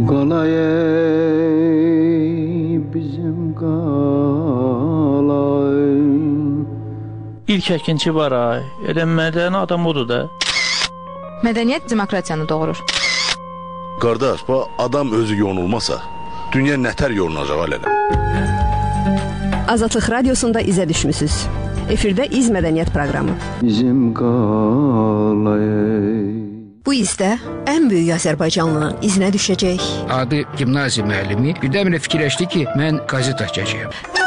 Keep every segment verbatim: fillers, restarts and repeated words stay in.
Qalay bizim qalay. İlk əkinçi var ay. Elə mədəni adam odur da. Mədəniyyət demokratiyanı doğurur. Qardaş, bu adam özü yonulmasa, dünya nətər yonulacaq alələ? Azadlıq Radiosunda izə düşmüsünüz. Efirdə İz Mədəniyyət proqramı. Bizim qalay. Bu izdə ən böyük Azərbaycanlının izinə düşəcək. Adı gimnaziya müəllimi. Birdən-birə fikirləşdi ki, mən qazet açacağam.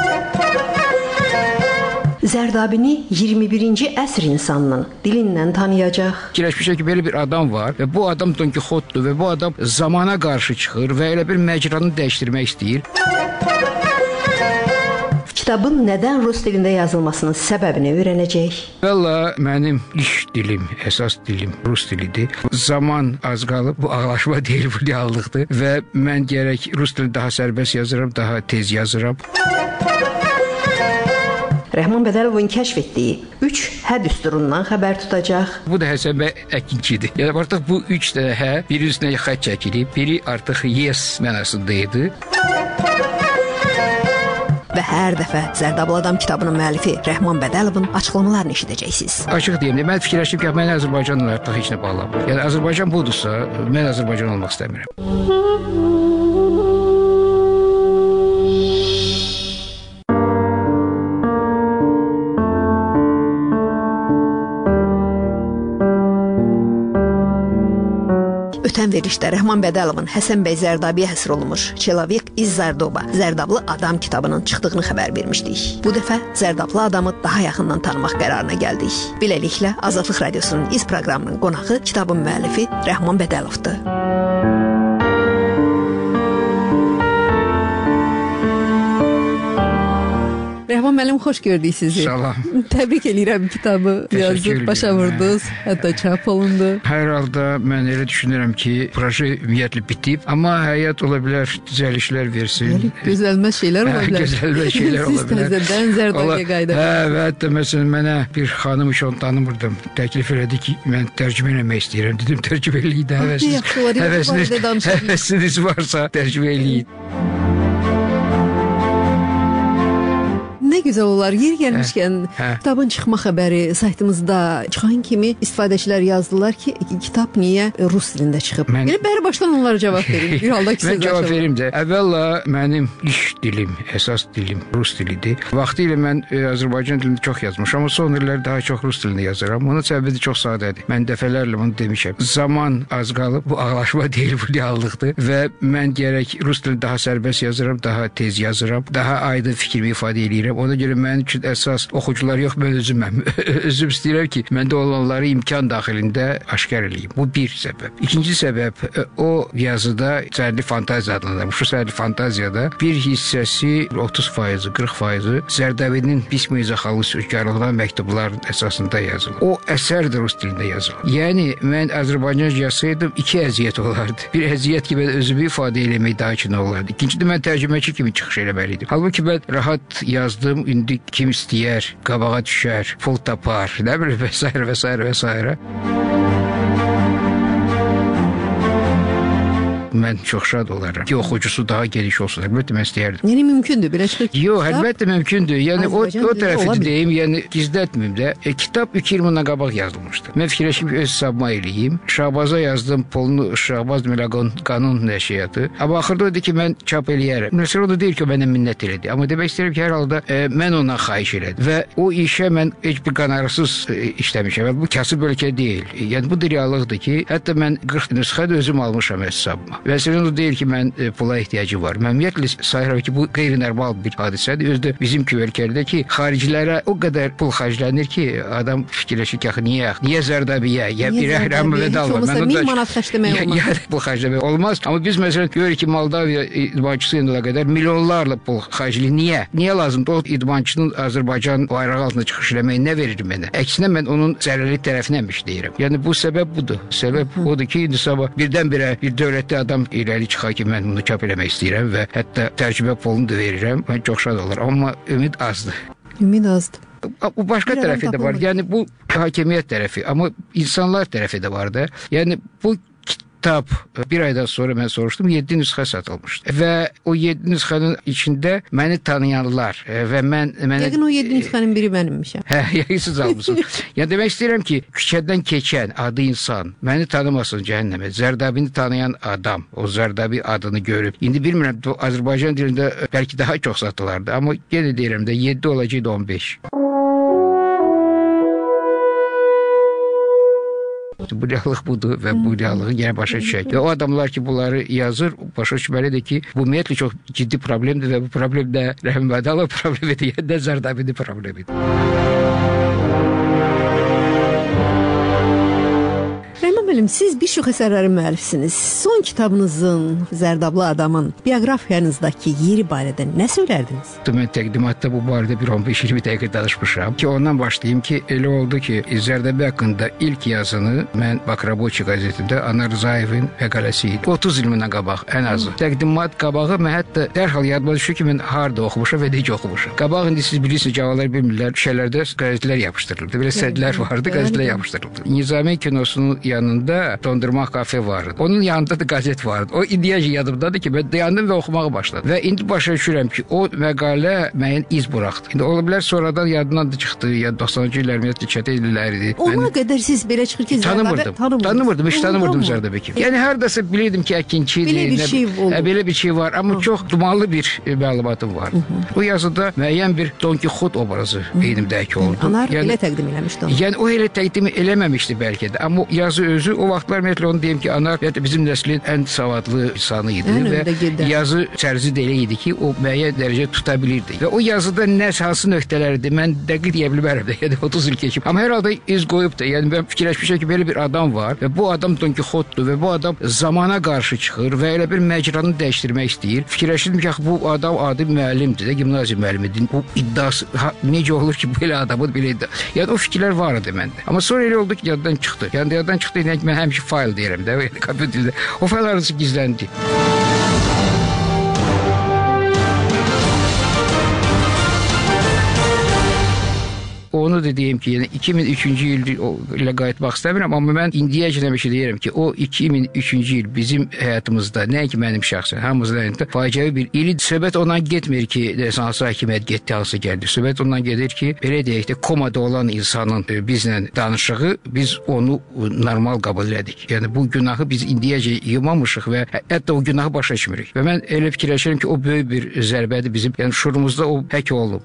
Zərdabini iyirmi birinci əsr insanının dilindən tanıyacaq. Fikirləşmişəm ki, belə bir adam var və bu adam Don Kixotdur və bu adam zamana qarşı çıxır və elə bir məcranı dəyişdirmək istəyir. Kitabın nədən rus dilində yazılmasının səbəbini öyrənəcək. Valla mənim iş dilim, əsas dilim rus dilidir. Zaman az qalıb, bu ağlaşma deyil, bu reallıqdır və mən gərək rus dilini daha sərbəst yazıram, daha tez yazıram. Rəhman Bədəlovun kəşf etdiyi üç hə düsturundan xəbər tutacaq. Bu da Həsən bəy əkinçidir. Yəni artıq bu üç də hə, biri üstünə xətt çəkilib, biri artıq yes mənasında idi. Və hər dəfə Zərdablı Adam kitabının müəllifi Rəhman Bədəlovun açıqlamalarını eşidəcəksiniz. Açıq deyim, mən fikirləşdim ki, mən Azərbaycanla artıq heç nə bağlamır. Yəni Azərbaycan budursa, mən Azərbaycan olmaq istəmirəm. Ötən verilişdə Rəhman Bədəlovun Həsən bəy Zərdabiyə həsr olunmuş Человек из Zardoba, Zərdablı Adam kitabının çıxdığını xəbər vermişdik. Bu dəfə Zərdablı adamı daha yaxından tanımaq qərarına gəldik. Beləliklə, Azadlıq Radiosunun İz proqramının qonağı kitabın müəllifi Rəhman Bədəlovdur. Rəhman müəllim, xoş gördük sizi. Salam. Təbrik edirəm, kitabı yazıb, başa vurdunuz, hətta çap olundu. Hər halda mən elə düşünürəm ki, proje ümumiyyətlə bitib, amma həyat ola bilər, düzəlişlər versin. Gözəlməz şeylər ola bilər. Gözəlməz şeylər ola bilər. Siz təzədən Zərdabiyə qayıdaq. Hə, və hətta məsələn, mənə bir xanım iş onu tanımırdım. Təklif elədi ki, mən tərcümə eləmək istəyirəm. Dedim, tərcümə eləyin, həvəsiniz varsa tərcümə eləyin. Nə gözəl olar, yer gəlmişkən hə, hə. Kitabın çıxma xəbəri saytımızda çıxan kimi istifadəçilər yazdılar ki, kitab niyə rus dilində çıxıb? Mən... Yəni, bəri başdan onlara cavab verin. Bir halda ki, mən cavab verim də. Əvvəla mənim iş dilim, əsas dilim rus dilidir. Vaxtilə mən e, Azərbaycan dilində çox yazmışam, amma son illər daha çox rus dilində yazıram. Onun səbəbi çox sadədir. Mən dəfələrlə bunu demişəm. Zaman az qalıb, bu ağlaşma deyil, bu reallıqdır və mən gərək rus dilini daha sərbəst yazıram, daha tez yazıram, daha aydın fikrimi ifadə edirəm. Ona görə mənim üçün əsas oxucular yox, mən özüməm. Özüm istəyirəm ki, məndə olanları imkan daxilində aşkar eləyim. Bu bir səbəb. İkinci səbəb, o yazıda sərli fantaziya adlanırmış. Şu sərli fantaziyada bir hissəsi otuz faizi, qırx faizi Zərdabinin Bismi İzaxalı sözkarlığına məktubların əsasında yazılır. O əsər də rus dilində yazılır. Yəni, mən Azərbaycanca yazsaydım, iki əziyyət olardı. Bir əziyyət ki, mən özümü ifadə eləmək daha ki, nə olardı. İkincide mən tərcüməçi kimi çıxış eləməliydim. Halbuki mən rahat yazdım. İndi kim istəyər, qabağa düşər, pul tapar, nə bilir, və s. və s. və s. Mən çox şad olaram ki, oxucusu daha geniş olsun. Əlbəttə, mən istəyərdim. Yəni, mümkündür, belə çıxır ki, yox, əlbəttə mümkündür. Yəni, o, o tərəfini deyim, yəni, gizlətməyim də. E, kitab iki il bundan qabaq yazılmışdı. Mən fikirləşim ki, öz hesabıma eləyim. Şahbaza yazdım, polunu Şahbaz Melagon qanun nəşriyyatı. Amma axırda o dedi ki, mən çap eləyərəm. Məsələn, o da deyir ki, o mənə minnət elədi. Amma demək istəyirəm ki, hər halda e, mən ondan xahiş elədim. Və o işə mən heç bir qanarsız e, işləmişəm. Bu kasıb ölkə deyil. Yəni, bu da reallıqdır ki, hətta mən qırx nüsxə də özüm almışam hesabıma. Məsələn, o deyir ki, mən e, pula ehtiyacı var. Mən ümumiyyətlə sayıram ki, bu qeyri-normal bir hadisədir. Özdə bizim ölkədə ki, xaricilərə o qədər pul xərclənir ki, adam fikirləşir ki, niyə? Niyə Zərdabiyə? Ya bir Rəhman Bədəlov. Heç olmasa min manat xərcləmək olmaz. Ya pul xərcləmək olmaz. Amma biz məsələn görürük ki, Moldaviya idmançısı ilə qədər milyonlarla pul xərcləyir. Niyə? Niyə lazımdır? O idmançının Azərbaycan bayrağı altında çıxış eləməyi nə verir mənə? Əksinə mən onun zərərli tərəfinəmiş deyirəm. Yəni bu səbəb budur. Səbəb odur ki, indi sabah birdən-birə bir dövlətli adam irəli çıxar ki, mən bunu çap eləmək istəyirəm və hətta tərcümə pulunu da verirəm. Mən çox şad oluram, amma ümid azdır. Ümid azdır. Bu başqa bir tərəfi də var. Yəni bu hakimiyyət tərəfi, amma insanlar tərəfi də var da. Yəni bu kitab bir aydan sonra mən soruşdum, yeddi nüsxə satılmışdı. Və o yeddi nüsxənin içində məni tanıyanlar və mən mənə Yəqin o yeddi nüsxənin biri mənimmişəm. Hə, yəqin siz almısınız. Yəni demək istəyirəm ki, küçədən keçən adı insan məni tanımasın cəhənnəmə. Zərdabini tanıyan adam o Zərdabi adını görüb. İndi bilmirəm, Azərbaycan dilində bəlkə daha çox satılardı, amma yenə deyirəm də yeddi olacaqdı on beş. Bu realıq budur və bu realığı yenə başa düşək. Və o adamlar ki, bunları yazır, başa düşməlidir ki, bu ümumiyyətlə çox ciddi problemdir və bu problem də Rəhim Bədalov problemidir, ya da Zərdabinin problemidir. Siz bir çox əsərlərin müəllifisiniz. Son kitabınızın, Zərdablı adamın bioqrafiyanızdakı yeri barədə nə söylərdiniz? Mən təqdimatda bu barədə bir on beş iyirmi dəqiqə danışmışam ki, ondan başlayayım ki, elə oldu ki, Zərdabi haqqında ilk yazını mən Bakraboçi qəzetində Anar Rızayevin məqaləsi idi. otuz il bundan qabaq ən azı. Təqdimat qabağı mən hətta dərhal yadıma düşür ki, mən harda oxumuşam və necə oxumuşam. Qabaq indi siz bilirsiniz, cavanlar bilmirlər, şeylərdə qəzetlər yapışdırıldı. Belə sədlər vardı, qəzetlər yapışdırıldı. Nizami kinosunun yanında Dondurma kafe vardı. Onun yanında da gazet vardı. O indiyəcə yadımdadır ki, mən dayandım və oxumağa başladım. Və indi başa düşürəm ki, o məqalə müəyyən iz buraxdı. İndi ola bilər sonradan yadından da çıxdı, ya doxsanıncı illər, ümumiyyətlə çətə illərdi. Ona qədər siz belə çıxır ki, tanımırdım. Tanımırdım, heç tanımırdım Zərdabi kimi. Yəni hardasa bilirdim ki, əkinçidir. Belə bir şey oldu. Belə bir şey var, amma çox dumanlı bir məlumatım var. O yazıda müəyyən bir Don Kixot obrazı beynimdəki oldu. Anar elə təqdim eləmişdi onu. Yəni o elə təqdim eləməmişdi bəlkə də, amma yazı özü o vaxtlar ümumiyyətlə onu deyim ki, Anar bizim nəslin ən savadlı insanı idi və yazı tərzi də elə idi ki, o müəyyən dərəcə tuta bilirdi. Və o yazıda nə hansı nöqtələrdir, mən dəqiq deyə bilmərəm də, yəni otuz il keçib. Amma hər halda iz qoyub da, yəni mən fikirləşmişəm ki, belə bir adam var və bu adam Don Kixotdur və bu adam zamana qarşı çıxır və elə bir məcranı dəyişdirmək istəyir. Fikirləşdim ki, bu adam adi müəllimdir də, gimnaziya müəllimidir. Bu iddiası ha, necə olur ki, belə adamın belə iddia. Yəni o fikirlər var idi məndə. Amma sonra elə oldu ki, yaddan çıxdı. Yəni yaddan çıxdı, yəni mən həmişə fayl deyirəm də, kompüterdə. O fayl arası gizləndi. Onu da deyim ki, yəni iki min üçüncü il ilə qayıtmaq istəmirəm, amma mən indiyəcə həmişə deyirəm ki, o iki min üçüncü il bizim həyatımızda, nəinki mənim şəxsən, hamımızın həyatında faciəvi bir il. Söhbət ondan getmir ki, hansı hakimiyyət getdi, hansı gəldi. Söhbət ondan gedir ki, belə deyək də, komada olan insanın bizlə danışığı, biz onu normal qəbul elədik. Yəni bu günahı biz indiyəcə yımamışıq və hətta o günahı başa düşmürük. Və mən elə fikirləşirəm ki, o böyük bir zərbədir bizim, yəni şuurumuzda o hək olub.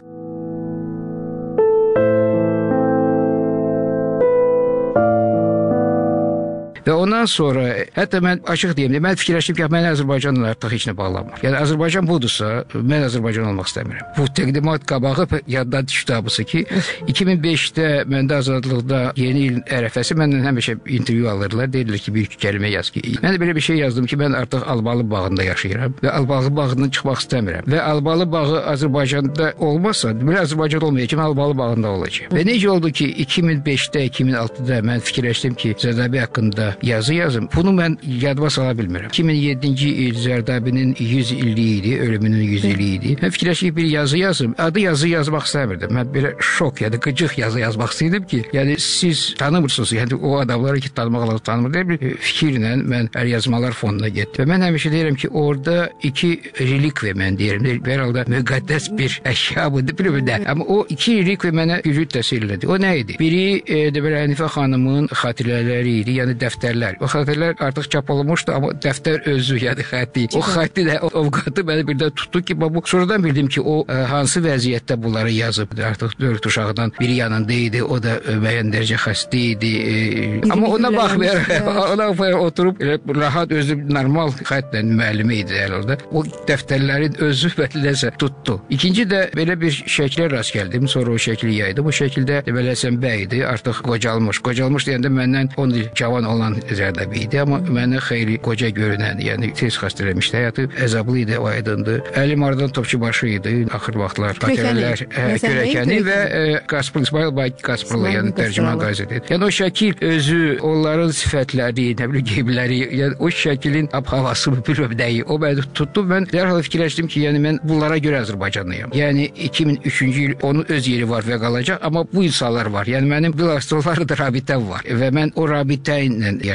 Və ondan sonra, hətta mən açıq deyim, mən fikirləşdim ki, mən Azərbaycanla artıq heç nə bağlanmır. Yəni Azərbaycan budursa, mən Azərbaycan olmaq istəmirəm. Bu təqdimat qabağı yaddan düşdü abısı ki, iki min beşdə məndə Azadlıqda yeni il ərəfəsi məndən həmişə intervyu alırlar, deyirlər ki, bir iki kəlmə yaz ki. Mən də belə bir şey yazdım ki, mən artıq Albalı bağında yaşayıram və Albalı bağından çıxmaq istəmirəm. Və Albalı bağı Azərbaycanda olmasa, belə Azərbaycan olmayacaq, Albalı bağında olacaq. Və necə oldu ki, iki min beşdə, iki min altıda mən fikirləşdim ki, Zərdabi haqqında yazı yazım. Bunu mən yadıma sala bilmirəm. iki min yeddinci il Zərdabinin yüz illiyi idi, ölümünün yüz illiyi idi. Mən fikirləşib bir yazı yazım. Adı yazı yazmaq istəmirdim. Mən belə şok, yəni qıcıq yazı yazmaq istəyirdim ki, yəni siz tanımırsınız, yəni o adamları ki, tanımaq lazım tanımır deyə bir fikirlə mən əl yazmalar fonduna getdim. Və mən həmişə deyirəm ki, orada iki relikviya mən deyirəm. Herhalde müqəddəs bir əşya budur, bilmirəm. Amma o iki relikviya mənə güclü təsir elədi. O nə idi? Biri e, deməli Hənifə xanımın xatirələri idi, yəni dəftərlər. O xatirələr artıq çap olunmuşdu, amma dəftər özü, yəni xətti. O xətti də, o ovqatı məni birdən tutdu ki, bu sonradan bildim ki, o ə, hansı vəziyyətdə bunları yazıb. Artıq dörd uşaqdan biri yanında idi, o da müəyyən dərəcə xəstə idi. E, amma ona baxmayaraq, ona baxmayaraq oturub elə rahat özü normal xətlə müəllimi idi herhalde. O dəftərlərin özü bəlkə tutdu. İkinci də belə bir şəklə rast gəldim. Sonra o şəkli yaydı. Bu şəkildə deməli Həsən bəy idi, artıq qocalmış. Qocalmış deyəndə məndən on il cavan olan Zərdabi idi, amma mənə xeyli qoca görünən, yəni tez xəstələmişdi. Həyatı əzablı idi, o aydındır. Əli Mardan Topçubaşı idi. Axır vaxtlar xatirələr, Kürəkəni və Qaspır İsmail Bay Qaspırlı, yəni tərcüman qəzeti. Yəni o şəkil özü, onların sifətləri, nə bilim geyimləri, yəni o şəklin ab-havası bilməm nəyi, o məni tutdu. Mən dərhal fikirləşdim ki, yəni mən bunlara görə Azərbaycanlıyam. Yəni iki min üçüncü il onun öz yeri var və qalacaq, amma bu insanlar var. Yəni mənim bilastrolları da rabitəm var və mən o rabitə ilə yaşayıram.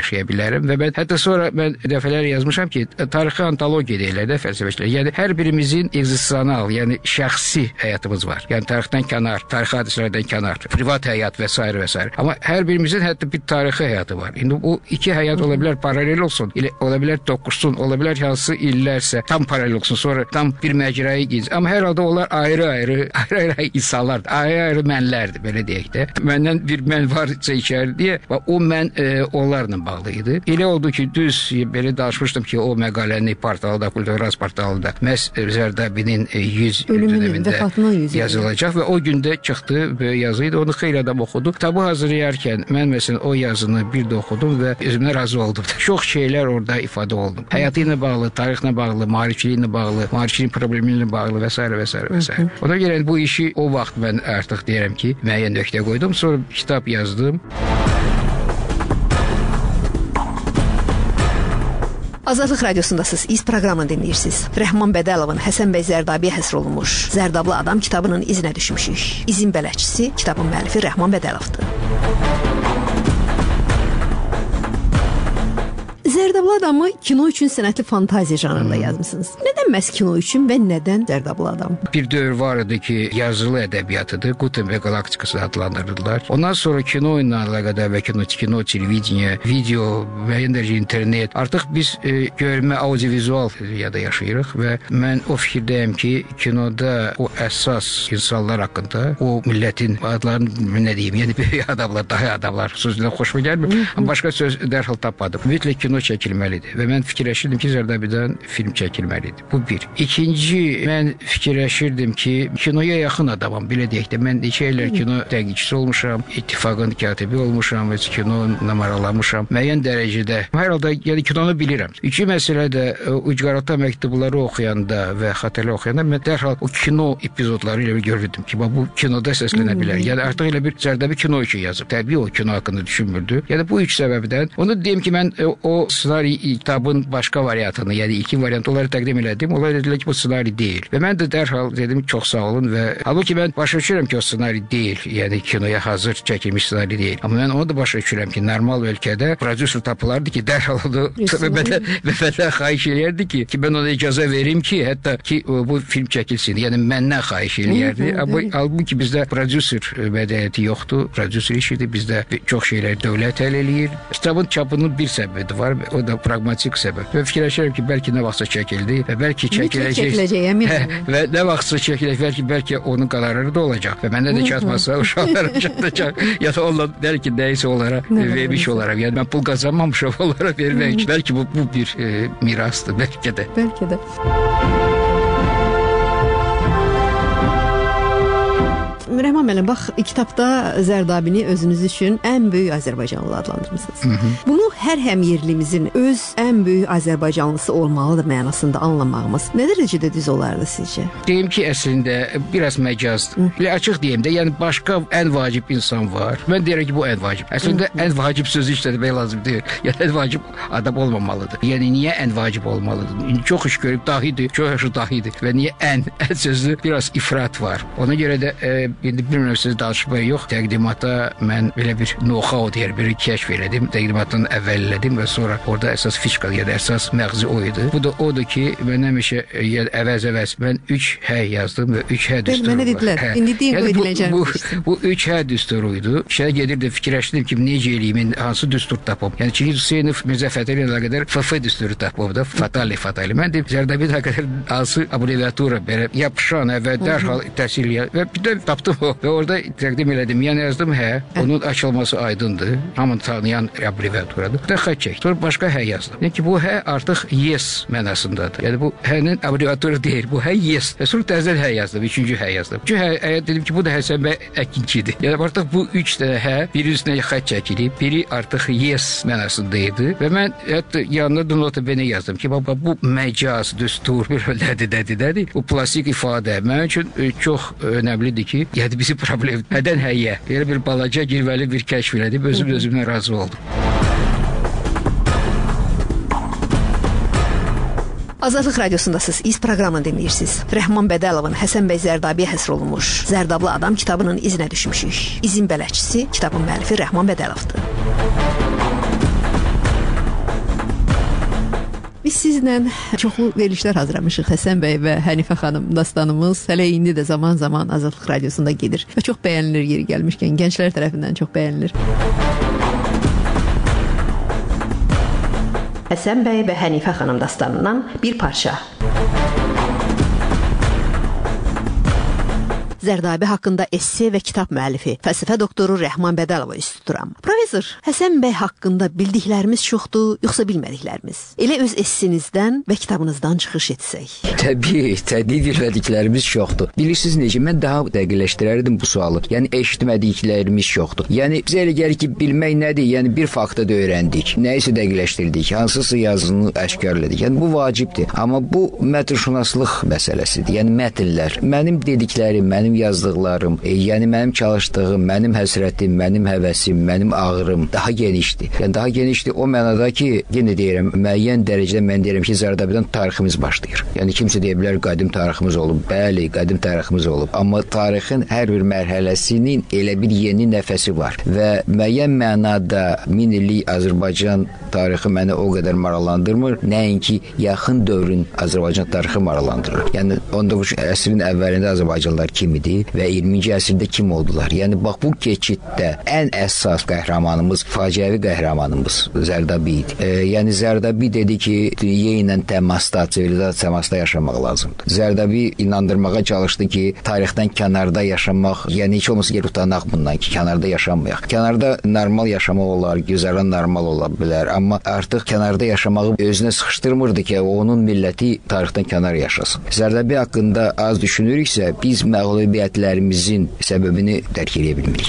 yaşaya bilərəm və mən hətta sonra mən dəfələr yazmışam ki, tarixi antologiya deyirlər də fəlsəfəçilər. Yəni hər birimizin ekzistensial, yəni şəxsi həyatımız var. Yəni tarixdən kənar, tarixi hadisələrdən kənar, privat həyat və s. və s. Amma hər birimizin hətta bir tarixi həyatı var. İndi bu iki həyat ola bilər paralel olsun, elə ola bilər toqquşsun, ola bilər hansı illərsə tam paralel olsun, sonra tam bir məcraya girir. Amma hər halda onlar ayrı-ayrı, ayrı-ayrı insanlardır, ayrı-ayrı mənlərdir, belə deyək də. Məndən bir mən varsa içəridə və o mən e, onlarla bağlı idi. Elə oldu ki, düz belə danışmışdım ki, o məqaləni portalda, Kulturaz portalında məhz Zərdabinin yüz dönəmində yazılacaq və o gündə çıxdı və yazı idi. Onu xeyli adam oxudu. Kitabı hazırlayarkən mən məsələn o yazını bir də oxudum və özümə razı oldum. Çox şeylər orada ifadə oldu. Həyatı ilə bağlı, tarixlə bağlı, maarifçiliyi ilə bağlı, maarifçiliyin problemi ilə bağlı və s. və s. və s. Ona görə bu işi o vaxt mən artıq deyirəm ki, müəyyən nöqtə qoydum. Sonra kitab yazdım. Azadlıq Radiosundasınız, İz proqramını dinləyirsiniz. Rəhman Bədəlovun Həsən bəy Zərdabiyə həsr olunmuş Zərdablı Adam kitabının izinə düşmüşük. İzin bələdçisi, kitabın müəllifi Rəhman Bədəlovdur. Zərdablı Adamı kino üçün sənətli fantaziya janrında yazmısınız. Nədən məhz kino üçün və nədən Zərdablı Adam? Bir dövr var idi ki, yazılı ədəbiyyatıdır, Gutenberg galaktikası adlandırırdılar. Ondan sonra kino ilə əlaqədar və kino, kino, televiziya, video, müəyyən dərəcə internet. Artıq biz e, görmə, audiovizual dünyada yaşayırıq və mən o fikirdəyəm ki, kinoda o əsas insanlar haqqında, o millətin adlarını nə deyim, yəni böyük adamlar, daha adamlar sözündən xoşuma gəlmir. Amma başqa söz dərhal tapmadım. Ümumiyyətlə kino çəkilməlidir və mən fikirləşirdim ki, Zərdabidən film çəkilməlidir. Bu bir. İkinci, mən fikirləşirdim ki, kinoya yaxın adamam, belə deyək də, mən neçə illər kino tədqiqçisi olmuşam, İttifaqın katibi olmuşam, və kino numaralanmışam, müəyyən dərəcədə. Hər halda, yəni kinonu bilirəm. İki məsələ də ucqarata məktubları oxuyanda və xatırlı oxuyanda mən dərhal o kino epizodları ilə görürdüm ki, bu kinoda səslənə bilər. Yəni artıq elə bir Zərdabi kino üçün yazıb. Təbii o kino haqqında düşünmürdü. Yəni bu üç səbəbdən. Onu deyim ki, mən o ssenari kitabın başqa variantını, yəni ilkin variantı onları təqdim elədim. Onlar dedilər ki, bu ssenari deyil. Və mən də dərhal dedim, çox sağ olun və halbuki mən başa düşürəm ki, o ssenari deyil. Yəni kinoya hazır çəkilmiş ssenari deyil. Amma mən onu da başa düşürəm ki, normal ölkədə prodüser tapılardı ki, dərhal onu və məndən xahiş eləyərdi ki, ki mən ona icazə verim ki, hətta ki bu film çəkilsin. Yəni məndən xahiş eləyərdi. Amma halbuki bizdə prodüser mədəniyyəti yoxdur. Prodüser işidir. Bizdə çox şeylər dövlət həll eləyir. Kitabın çapının bir səbəbi var. O da pragmatik səbəb. Və fikirləşirəm ki, bəlkə nə vaxtsa çəkildi və bəlkə çəkiləcək. Hə, və nə vaxtsa çəkiləcək, bəlkə bəlkə onun qararı da olacaq. Və məndə də çatmasa uşaqlara çatacaq. Ya da onlar bəlkə nəyisə onlara vermiş olaraq. Yəni mən pul qazanmamışam onlara vermək üçün. Bəlkə bu, bu bir e, mirasdır, bəlkə də. Bəlkə də. Rəhman müəllim, bax, kitabda Zərdabini özünüz üçün ən böyük Azərbaycanlı adlandırmısınız. Hı -hı. Bunu hər həm yerlimizin öz ən böyük Azərbaycanlısı olmalıdır mənasında anlamağımız nə dərəcədə düz olardı sizcə? Deyim ki, əslində biraz məcazdır. Elə açıq deyim də, yəni başqa ən vacib insan var. Mən deyirəm ki, bu ən vacib. Əslində Hı -hı. ən vacib sözü işlətmək lazım deyil. Yəni ən vacib adam olmamalıdır. Yəni niyə ən vacib olmalıdır? Çox iş görüb dahidir, çox yaşı dahidir. Və niyə ən, ən sözü biraz ifrat var. Ona görə də e, indi bilmirəm siz danışmaya yox. Təqdimata mən belə bir know-how deyər, bir kəşf elədim. Təqdimatdan əvvəl elədim və sonra orada əsas fişka, yəni əsas məğzi o idi. Bu da odur ki, mən həmişə yəni əvəz-əvəz mən üç hə yazdım və üç hə düsturu. Mənə dedilər, hə. İndi deyin yəni, qoyulacaq. Bu, bu, bu üç hə düsturuydu. Şəhə gedirdim, fikirləşdim ki, necə eləyim, hansı düstur tapım. Yəni Çingiz Hüseynov Mirzə Fətəli ilə qədər F F düsturu tapıb da, fatali fatali. Mən deyim, Zərdabi ilə qədər hansı abreviatura belə yapışan və dərhal təhsil və bir də tapdım o. Və orada təqdim elədim. Yəni yazdım hə, onun açılması aydındır. Hamını tanıyan abreviaturadır. Və xətt çəkdim. Sonra başqa hə yazdım. Yəni ki, bu hə artıq yes mənasındadır. Yəni bu hənin abreviaturu deyil. Bu hə yes. Və sonra təzədən hə yazdım. Üçüncü hə yazdım. Üçüncü hə, hə dedim ki, bu da Həsən bəy Əkinçidir. Yəni artıq bu üç dənə hə, biri üstünə xətt çəkilib, biri artıq yes mənasında idi. Və mən hətta yanına da nota bene yazdım ki, baba bu məcaz, düstur, bir nədir, nədir, nədir. Bu plastik ifadə mənim üçün çox önəmlidir ki, yəni bizi problem nədən həyə. Elə bir balaca girvəli bir kəşf elədim. Özüm özümdən razı oldum. Azadlıq Radiosundasınız, İz proqramını dinləyirsiniz. Rəhman Bədəlovun Həsən bəy Zərdabiyə həsr olunmuş Zərdablı Adam kitabının izinə düşmüşük. İzin bələdçisi, kitabın müəllifi Rəhman Bədəlovdur. Biz sizlə çoxlu verilişlər hazırlamışıq. Həsən bəy və Hənifə xanım dastanımız hələ indi də zaman-zaman Azadlıq Radiosunda gedir və çox bəyənilir yeri gəlmişkən, gənclər tərəfindən çox bəyənilir. Həsən bəy və Hənifə xanım dastanından bir parça. Zərdabi haqqında esse və kitab müəllifi, fəlsəfə doktoru Rəhman Bədəlova üst tuturam. Professor, Həsən bəy haqqında bildiklərimiz çoxdur, yoxsa bilmədiklərimiz? Elə öz essinizdən və kitabınızdan çıxış etsək. Təbii, təbii bilmədiklərimiz çoxdur. Bilirsiniz necə, mən daha dəqiqləşdirərdim bu sualı. Yəni, eşitmədiklərimiz çoxdur. Yəni, bizə elə gəlir ki, bilmək nədir? Yəni, bir faktı da öyrəndik, nəyisə dəqiqləşdirdik, hansısa yazını əşkarladik. Yəni, bu vacibdir. Amma bu mətnşünaslıq məsələsidir. Yəni, mətnlər. Mənim dediklərim, mənim yazdıqlarım, e, yəni mənim çalışdığım, mənim həsrətim, mənim həvəsim, mənim ağrım daha genişdir. Yəni daha genişdir o mənada ki, yenə deyirəm, müəyyən dərəcədə mən deyirəm ki, Zərdabidən tariximiz başlayır. Yəni kimsə deyə bilər qədim tariximiz olub. Bəli, qədim tariximiz olub. Amma tarixin hər bir mərhələsinin elə bir yeni nəfəsi var və müəyyən mənada min illik Azərbaycan tarixi məni o qədər maraqlandırmır, nəinki yaxın dövrün Azərbaycan tarixi maraqlandırır. Yəni on doqquzuncu əsrin əvvəlində Azərbaycanlılar kim idi və iyirminci əsrdə kim oldular? Yəni bax bu keçiddə ən əsas qəhrəmanımız, faciəvi qəhrəmanımız Zərdabi idi. E, yəni Zərdabi dedi ki, dünya ilə təmasda, sivilizasiya təmasda yaşamaq lazımdır. Zərdabi inandırmağa çalışdı ki, tarixdən kənarda yaşamaq, yəni heç olmasa gəl utanaq bundan ki, kənarda yaşamayaq. Kənarda normal yaşamaq olar, güzəran normal ola bilər, amma artıq kənarda yaşamağı özünə sıxışdırmırdı ki, onun milləti tarixdən kənar yaşasın. Zərdabi haqqında az düşünürüksə, biz məğlubiyyətlərimizin səbəbini dərk edə bilmirik.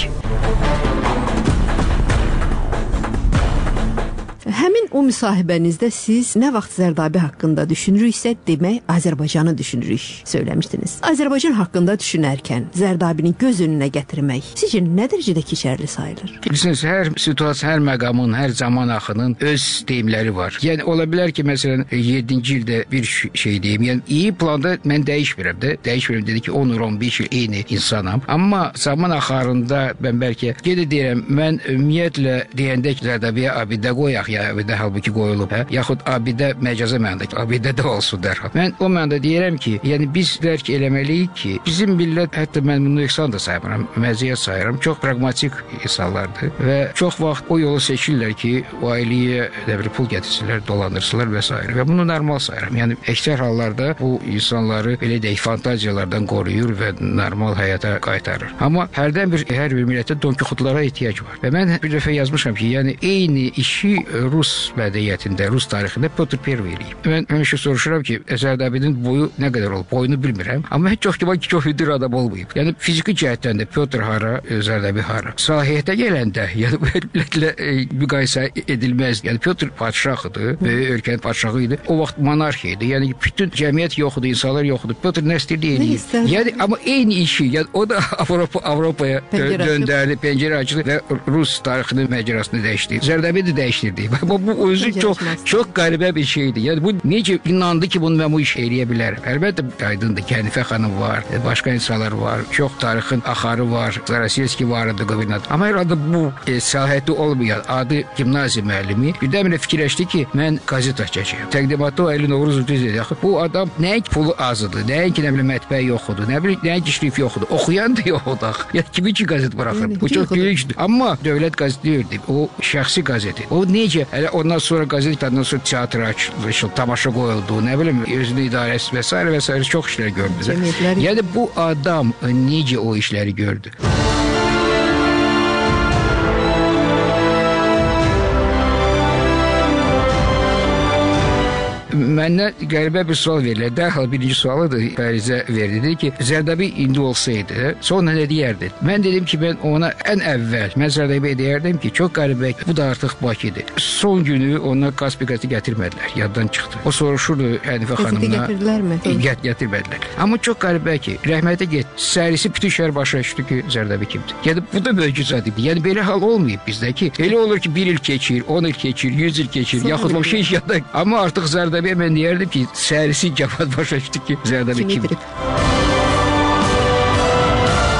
Həmin o müsahibənizdə siz nə vaxt Zərdabi haqqında düşünürüksə, demək Azərbaycanı düşünürük, söyləmişdiniz. Azərbaycan haqqında düşünərkən Zərdabini göz önünə gətirmək sizcə nə dərəcədə keçərli sayılır? Bilirsiniz, hər situasiya, hər məqamın, hər zaman axının öz deyimləri var. Yəni ola bilər ki, məsələn, yeddinci ildə bir şey deyim. Yəni iyi planda mən dəyişmirəm də. Dəyişmirəm dedi ki, on on beş il eyni insanam. Amma zaman axarında mən bəlkə gedə deyirəm, mən ümumiyyətlə deyəndə ki, Zərdabiyə abidə qoyaq ya abidə halbuki qoyulub, hə? Yaxud abidə məcaza mənada ki, abidə də olsun dərhal. Mən o mənada deyirəm ki, yəni biz dərk eləməliyik ki, bizim millət, hətta mən bunu ehsan da sayıram, məziyyət sayıram, çox pragmatik insanlardır və çox vaxt o yolu seçirlər ki, o ailəyə bir pul gətirsinlər, dolandırsınlar və s. Və bunu normal sayıram. Yəni əksər hallarda bu insanları belə deyək, fantaziyalardan qoruyur və normal həyata qaytarır. Amma hərdən bir, hər bir millətə Don Kixotlara ehtiyac var. Və mən bir dəfə yazmışam ki, yəni eyni işi Rus mədəniyyətində, Rus tarixində Pyotr Первый eləyib. Mən həmişə soruşuram ki, Zərdabinin boyu nə qədər olub? Boyunu bilmirəm. Amma heç çox ki, var ki, çox hündür adam olmayıb. Yəni fiziki cəhətdən də Pyotr hara, Zərdabi hara. Sahiyyətə gələndə, yəni bu millətlə e, müqayisə edilməz. Yəni Pyotr padşahıdır, böyük ölkənin padşahı idi. O vaxt monarxiya idi. Yəni bütün cəmiyyət yox idi, insanlar yox idi. Pyotr nə istəyirdi eləyir. Yəni amma eyni işi, yəni o da Avropa Avropaya döndərdi, pəncərə açdı və Rus tarixinin məcrasını dəyişdi. Zərdabi də dəyişdirdi. Amma bu özü çox çox qəribə bir şeydir. Yəni bu necə inandı ki, bunu mən bu iş eləyə bilərəm. Əlbəttə aydındır ki, Hənifə xanım var, başqa insanlar var, çox tarixin axarı var, Zarasiyevski var idi qubernatör. Amma herhalde bu e, sahəti olmayan adı gimnaziya müəllimi birdən-birə fikirləşdi ki, mən qazet açacağam. Təqdimatda o Əli Novruzov düz dedi. Axı bu adam nəinki pulu azdır, nəinki nə bilim mətbəə yoxdur, nə bilim nəinki şrif yoxdur, oxuyan da yoxdur. Yəni kimi ki qazet buraxır. Bu çox gülüncdür. Amma dövlət qəzeti deyirdi, o şəxsi qəzeti. O necə? Hələ ondan sonra qəzet, ondan sonra teatr açıldı, tamaşa qoyuldu, nə bilim özünü idarəsi və s. və s. çox işlər gördü. Yəni bu adam necə o işləri gördü? Məndən qəribə bir sual verirlər. Dərhal birinci sualı da Fərizə verdi. Dedi ki, Zərdabi indi olsaydı, sonra nə deyərdi? Mən dedim ki, mən ona ən əvvəl, mən Zərdabiyə deyərdim ki, çox qəribə, bu da artıq Bakıdır. Son günü ona Kaspik qəzeti gətirmədilər, yaddan çıxdı. O soruşurdu Hənifə xanımına. Gətirdilərmi? Gət, gətirmədilər. Amma çox qəribə ki, rəhmətə get, sərisi bütün şəhər başa düşdü ki, Zərdabi kimdir. Yəni, bu da möcüzədir. Yəni, belə hal olmayıb bizdə ki, elə olur ki, bir il keçir, on il keçir, yüz il keçir, yaxud o şey yadda. Amma artıq Zərdabiyə mən deyərdim ki, sərisi cəmat başa düşdü ki, Zərdabi kimdir.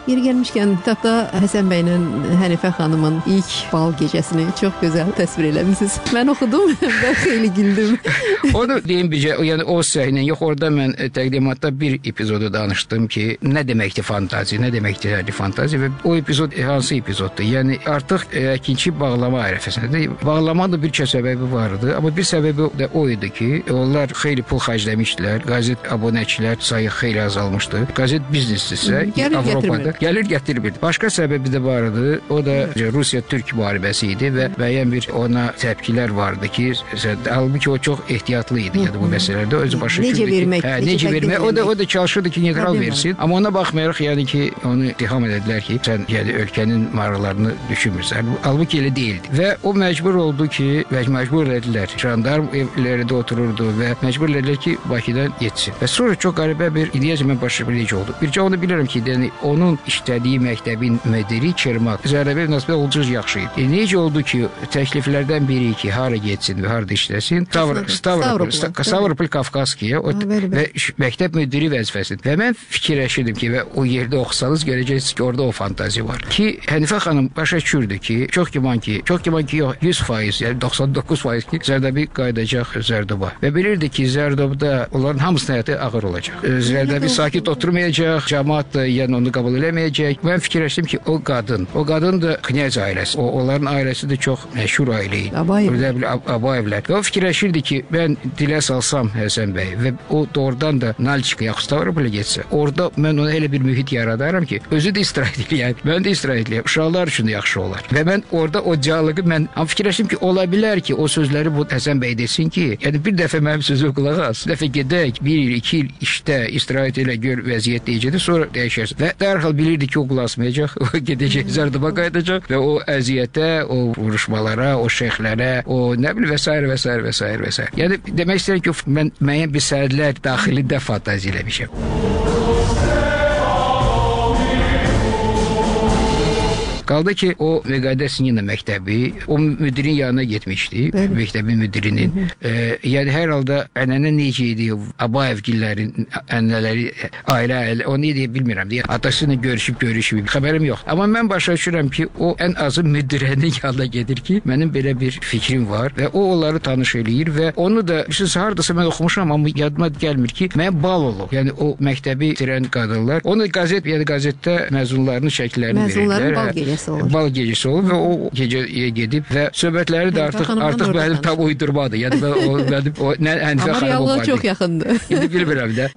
Yeri gəlmişkən, kitabda Həsən bəylə Hənifə xanımın ilk bal gecəsini çox gözəl təsvir eləmisiniz. Mən oxudum və xeyli güldüm. Onu deyim bircə, yəni o səhnə yox, orada mən təqdimatda bir epizodu danışdım ki, nə deməkdir fantazi, nə deməkdir hərli fantazi və o epizod hansı epizoddur? Yəni artıq e, ikinci bağlama ərəfəsində bağlama da bir səbəbi vardı, amma bir səbəbi də o idi ki, onlar xeyli pul xərcləmişdilər, qazet abunəçilər sayı xeyli azalmışdı. Qazet biznesdirsə, Avropada gəlir gətirmirdi. Başqa səbəbi də vardı, o da Rusiya-Türk müharibəsi idi və müəyyən bir ona təpkilər vardı ki, halbuki o çox ehtiyatlı idi yəni bu məsələlərdə, özü başa necə düşürdü vermək, ki, hə, necə vermək, o da o da çalışırdı ki, neytral Tabii versin. Amma ona baxmayaraq yəni ki, onu ittiham edildilər ki, sən yəni ölkənin maraqlarını düşünmürsən. Halbuki elə deyildi. Və o məcbur oldu ki, və məcbur edildilər. Jandarm evlərində otururdu və məcbur edildilər ki, Bakıdan getsin. Və sonra çox qəribə bir ideyacı mən başa bilici oldu. Bircə onu bilirəm ki, yəni onun işlədiyi məktəbin müdiri Çermak Zərbəyə münasibət olduqca yaxşı idi. E, necə oldu ki, təkliflərdən biri ki, hara getsin və harda işləsin? Stavropol, Stavropol Kafkaskiya və məktəb müdiri vəzifəsidir. Və mən fikirləşirdim ki, və o yerdə oxusanız görəcəksiniz ki, orada o fantazi var. Ki, Hənifə xanım başa düşürdü ki, çox güman ki, çox güman ki, yox, yüz faiz, yəni doxsan doqquz faiz ki, Zərdəbi qayıdacaq Zərdoba. Və bilirdi ki, Zərdobda onların hamısının həyatı ağır olacaq. Zərdəbi sakit oturmayacaq, cəmaat da yəni onu qəbul eləməyəcək. Mən fikirləşdim ki, o qadın, o qadın da knyaz ailəsi. O, onların ailəsi də çox məşhur ailə idi. Abayev. Abayevlər. Və o fikirləşirdi ki, mən dilə salsam Həsən bəy və o doğrudan da Nalçika yaxud Stavropolə getsə, orada mən ona elə bir mühit yaradaram ki, özü də istirahət eləyər, mən də istirahət eləyəm. Uşaqlar üçün də yaxşı olar. Və mən orada o dialoqu mən fikirləşdim ki, ola bilər ki, o sözləri bu Həsən bəy desin ki, yəni bir dəfə mənim sözümə qulaq as, bir dəfə gedək, bir il, iki il işdə istirahət elə gör vəziyyət necədir, sonra dəyişərsən. Və dərhal bilirdi ki, o qulaq asmayacaq, o gedəcək Zərdoba qayıdacaq və o əziyyətə, o vuruşmalara, o şeyxlərə, o nə bilim və s. və s. və s. və s. Yəni demək istəyirəm ki, mən müəyyən bir sərlər daxilində fantazi eləmişəm. Qaldı ki, o Vəqadə Sinina məktəbi, o müdirin yanına getmişdi, bəli. Məktəbin müdirinin. E, yəni hər halda ənənə necə idi, Abayevgillərin ənənələri, ailə, ailə, o ne deyə bilmirəm. Deyə, atasıyla görüşüb, görüşüb, xəbərim yox. Amma mən başa düşürəm ki, o ən azı müdirənin yanına gedir ki, mənim belə bir fikrim var və o onları tanış eləyir və onu da, siz hardasa mən oxumuşam, amma yadıma gəlmir ki, mən bal olub. Yəni o məktəbi bitirən qadınlar, onu qazet, yəni qazetdə məzunlarının şəkillərini verirlər. Məzunların bal gecəsi olur. Bal gecəsi olur və o gecəyə gedib və söhbətləri də artıq artıq mənim tam uydurmadır. Yəni mən o mənim o nə Hənifə xanım var. Amma reallığa çox yaxındır. İndi bilmirəm də.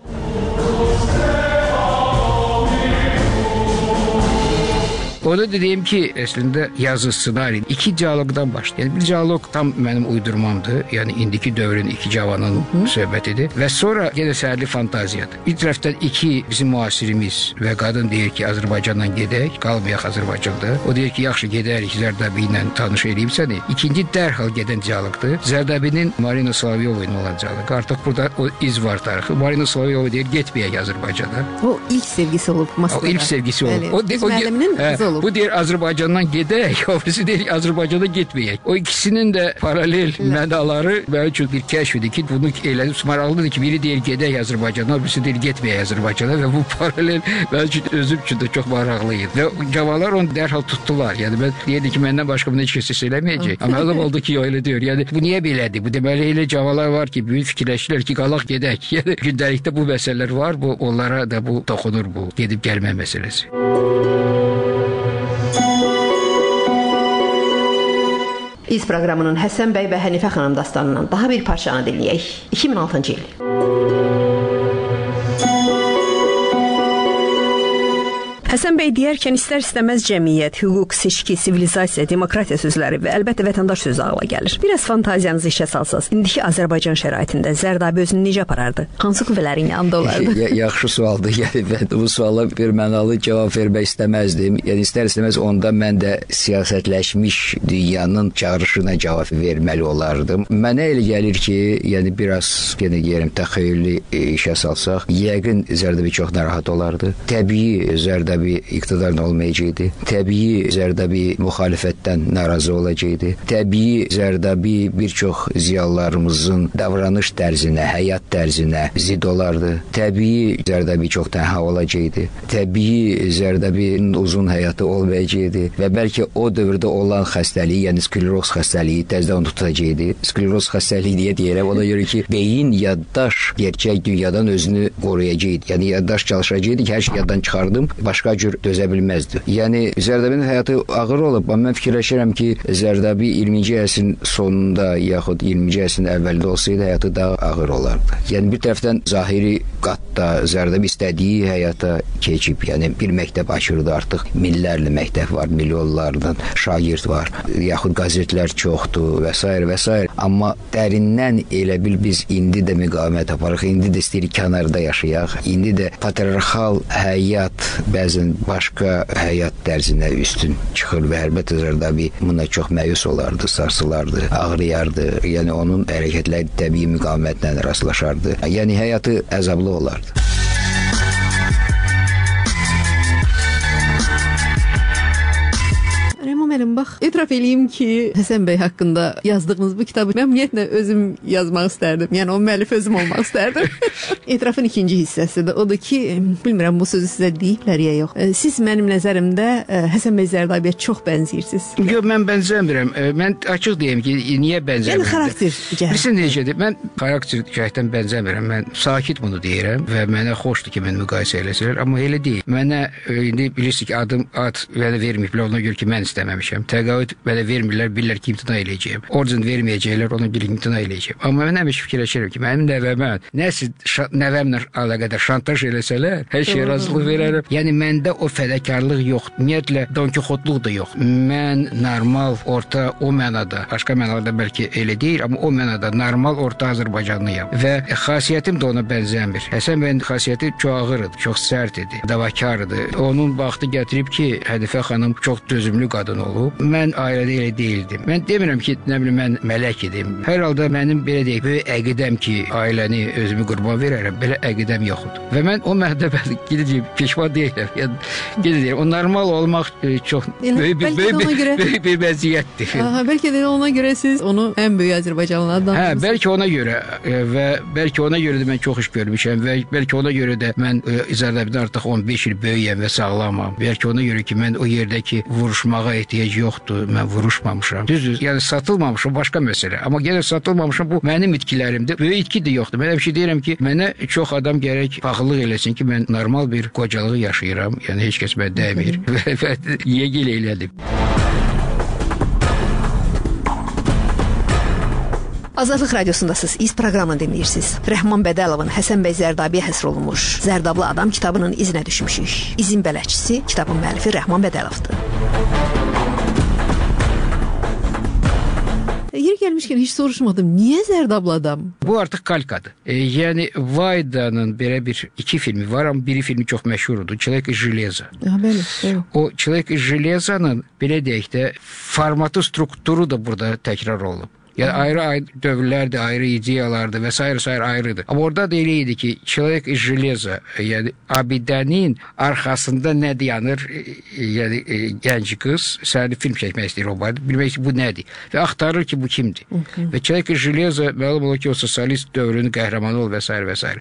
Orada dediyim ki, əslində yazı, ssenari iki dialoqdan başlayır. Yəni bir dialoq tam mənim uydurmamdır. Yəni indiki dövrün iki cavanın söhbətidir və sonra yenə səhərli fantaziyadır. Bir tərəfdən iki bizim müasirimiz və qadın deyir ki, Azərbaycandan gedək, qalmayaq Azərbaycanda. O deyir ki, yaxşı gedərik, Zərdabi ilə tanış eləyim səni. İkinci dərhal gedən dialoqdur. Zərdabinin Marina Slaviyova ilə olan dialoq. Artıq burada o iz var tarixi. Marina Slaviyova deyir, getməyək Azərbaycana. O ilk sevgisi olub Moskvada. O ilk sevgisi olub. O, Biz müəlliminin qızı olub. Bu deyir Azərbaycandan gedək, o birisi deyir Azərbaycana getməyək. O ikisinin də paralel mənaları mənim üçün bir kəşfidir ki, bunu elədim. Maraqlıdır ki, biri deyir gedək Azərbaycana, o birisi deyir getməyək Azərbaycana və bu paralel mənim üçün özüm üçün də çox maraqlı idi. Və cavanlar onu dərhal tutdular. Yəni mən deyirdi ki, məndən başqa bunu heç kəs hiss eləməyəcək. Amma adam oldu ki, o elə deyir. Yəni bu niyə belədir? Bu deməli elə cavanlar var ki, böyük fikirləşirlər ki, qalaq gedək. Yəni gündəlikdə bu məsələlər var, bu onlara da bu toxunur bu gedib gəlmə məsələsi. İz proqramının Həsən bəy və Hənifə xanım dastanından daha bir parçanı dinləyək. iki min altıncı il. Həsən bəy deyərkən istər-istəməz cəmiyyət, hüquq, seçki, sivilizasiya, demokratiya sözləri və əlbəttə vətəndaş sözü ağla gəlir. Biraz fantaziyanızı işə salsaz, indiki Azərbaycan şəraitində Zərdabi özünü necə aparardı? Hansı qüvvələrin yanında olardı? Ya, yaxşı sualdır. Yəni mən bu suala bir mənalı cavab vermək istəməzdim. Yəni istər-istəməz onda mən də siyasətləşmiş dünyanın çağırışına cavab verməli olardım. Mənə elə gəlir ki, yəni biraz yenə deyirəm təxəyyülü işə salsaq, yəqin Zərdabi çox narahat olardı. Təbii Zərdabi Zərdabi iqtidarda olmayacaqdı. Təbii Zərdabi müxalifətdən narazı olacaqdı. Təbii Zərdabi bir çox ziyalılarımızın davranış tərzinə, həyat tərzinə zid olardı. Təbii Zərdabi çox tənha olacaqdı. Təbii Zərdabinin uzun həyatı olmayacaqdı və bəlkə o dövrdə olan xəstəliyi, yəni skleroz xəstəliyi təzədən tutacaqdı. Skleroz xəstəliyi deyə deyirəm, ona görə ki, beyin yaddaş gerçək dünyadan özünü qoruyacaqdı. Yəni yaddaş çalışacaqdı ki, hər şey yaddan çıxardım, başqa cür dözə bilməzdi. Yəni Zərdabinin həyatı ağır olub, amma mən fikirləşirəm ki, Zərdabi iyirminci əsrin sonunda yaxud iyirminci əsrin əvvəlində olsaydı həyatı daha ağır olardı. Yəni bir tərəfdən zahiri qatda Zərdabi istədiyi həyata keçib, yəni bir məktəb açırdı artıq, minlərlə məktəb var, milyonlardan şagird var, yaxud qazetlər çoxdur və s. və s. Amma dərindən elə bil biz indi də müqavimət aparıq, indi də istəyirik kənarda yaşayaq, indi də patriarxal həyat bəzən başqa həyat tərzinə üstün çıxır və əlbəttə Zərdabi buna çox məyus olardı, sarsılardı, ağrıyardı, yəni onun hərəkətləri təbii müqavimətlə rastlaşardı, yəni həyatı əzablı olardı. Müəllim, bax, etiraf eləyim ki, Həsən bəy haqqında yazdığınız bu kitabı mən ümumiyyətlə özüm yazmaq istərdim. Yəni o müəllif özüm olmaq istərdim. Etirafın ikinci hissəsidir. Odur ki, bilmirəm bu sözü sizə deyiblər ya yox. Siz mənim nəzərimdə Həsən bəy Zərdabiyə çox bənzirsiniz. Yox, mən bənzəmirəm. Mən açıq deyim ki, niyə bənzəmirəm? Yəni xarakter cəhətdən. Bilirsin necədir? Mən xarakter cəhətdən bənzəmirəm. Mən sakit bunu deyirəm və mənə xoşdur ki, mən müqayisə eləsələr, amma elə deyil. Mənə indi bilirsiniz ki, adım ad mənə verməyiblər, ona görə ki, mən istəməmişəm. Təqaüd mənə vermirlər, bilirlər ki, imtina eləyəcəyəm. Orcun verməyəcəklər, ona görə imtina eləyəcəyəm. Amma mən həmişə fikirləşirəm ki, mənim nəvəmə nəsə nəvəmlə əlaqədar şantaj eləsələr, hər şeyə razılıq verərəm. Yəni məndə o fədakarlıq yoxdur. Ümumiyyətlə Don Kixotluq da yox. Mən normal, orta o mənada, başqa mənada bəlkə elə deyil, amma o mənada normal orta Azərbaycanlıyam və xasiyyətim də ona bənzəmir. Həsən bəyin xasiyyəti çox ağır idi, çox sərt idi, davakar idi. Onun vaxtı gətirib ki, Hədifə xanım çox dözümlü qadın olub. Mən ailədə elə deyildim. Mən demirəm ki, nə bilim mən mələk idim. Hər halda mənim belə deyək, böyük əqidəm ki, ailəni özümü qurban verərəm, belə əqidəm yoxdur. Və mən o məhdəbədə gedəcəyim, peşman deyiləm. Yəni gedəcəyim. O normal olmaq çox böyük bir böyük bir vəziyyətdir. Aha, bəlkə də ona görə siz onu ən böyük Azərbaycanlı adamsınız. Hə, bəlkə ona görə və bəlkə ona görə də mən çox iş görmüşəm və bəlkə ona görə də mən Zərdabidən artıq on beş il böyüyəm və sağlamam. Bəlkə ona görə ki, mən o yerdəki vuruşmağa ehtiyac yoxdur, mən vuruşmamışam. Düzdür, yəni satılmamışam, başqa məsələ. Amma yenə satılmamışam, bu mənim itkilərimdir. Böyük itki də yoxdur. Mən həmişə deyirəm ki, mənə çox adam gərək paxıllıq eləsin ki, mən normal bir qocalığı yaşayıram. Yəni heç kəs mənə dəymir. Və yegil elədim. Azadlıq radiosundasınız. İz proqramını dinləyirsiniz. Rəhman Bədəlovun Həsən bəy Zərdabiyə həsr olunmuş Zərdablı adam kitabının izinə düşmüşük. İzin bələdçisi kitabın müəllifi Rəhman Bədəlovdur. Yeri gəlmişkən heç soruşmadım. Niyə Zərdablı adam? Bu artıq kalkadır. E, yəni Vaydanın belə bir iki filmi var, amma biri filmi çox məşhurdur. Человек из железа. Ha, bəli, bəli. O Человек из железa'nın belə deyək də formatı, strukturu da burada təkrar olunub. Yəni ayrı-ayrı dövrlərdir, ayrı ideyalardır və s. s. ayrıdır. Amma orada da elə idi ki, Человек из железа, yəni abidənin arxasında nə dayanır, yəni gənc qız səni film çəkmək istəyir o barədə, bilmək ki, bu nədir və axtarır ki, bu kimdir. Hı -hı. Və Человек из железа məlum olur ki, o sosialist dövrünün qəhrəmanı ol və s. və s.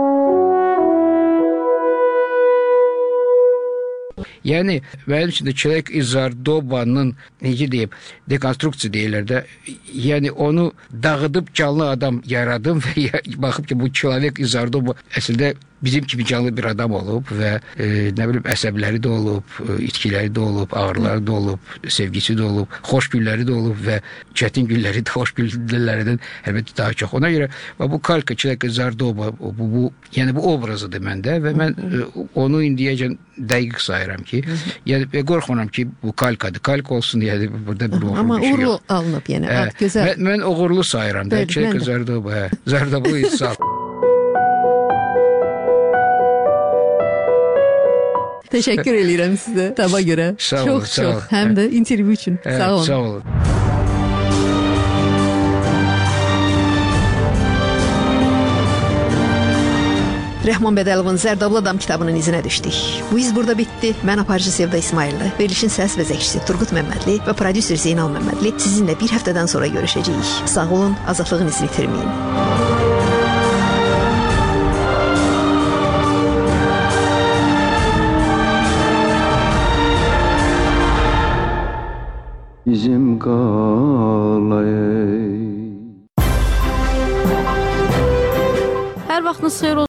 Yəni mənim üçün də Человек из Zardoba'nın necə deyim, dekonstruksiya deyirlər də, yəni onu dağıdıb canlı adam yaradım və baxıb ki, bu Человек из Zardoba əslində bizim kimi canlı bir adam olub və e, nə bilim əsəbləri də olub, e, itkiləri də olub, ağrıları da olub, sevgisi də olub, xoş günləri də olub və çətin günləri də xoş günlərindən əlbəttə daha çox. Ona görə bu kalka Человек из Zardoba, bu, bu, yəni bu obrazıdır məndə və mən e, onu indiyəcən dəqiq sayıram ki, yəni qorxmuram ki, bu kalkadır, kalk olsun yəni burada bir uğurlu Amma bir şey yox. uğurlu alınıb yəni, Hə, ad gözəl. Mən, mən uğurlu sayıram da, Человек из Zardoba, hə, Zardoba insan. Təşəkkür eləyirəm sizə kitaba görə. Sağ olun, çox sağ çox. olun. Həm də intervyu üçün. Hə, sağ olun. Sağ olun. Rəhman Bədəlovun Zərdablı Adam kitabının izinə düşdük. Bu iz burada bitdi. Mən aparıcı Sevda İsmayıllı, verilişin səs və zəkçisi Turqut Məmmədli və prodüser Zeynal Məmmədli sizinlə bir həftədən sonra görüşəcəyik. Sağ olun, azadlığın izini itirməyin. Bizim qalay. Hər vaxtınız xeyir olsun.